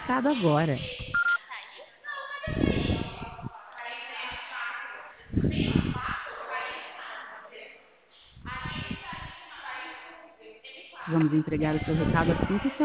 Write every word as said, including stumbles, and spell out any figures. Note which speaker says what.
Speaker 1: recado agora. Vamos entregar o seu recado assim que o seu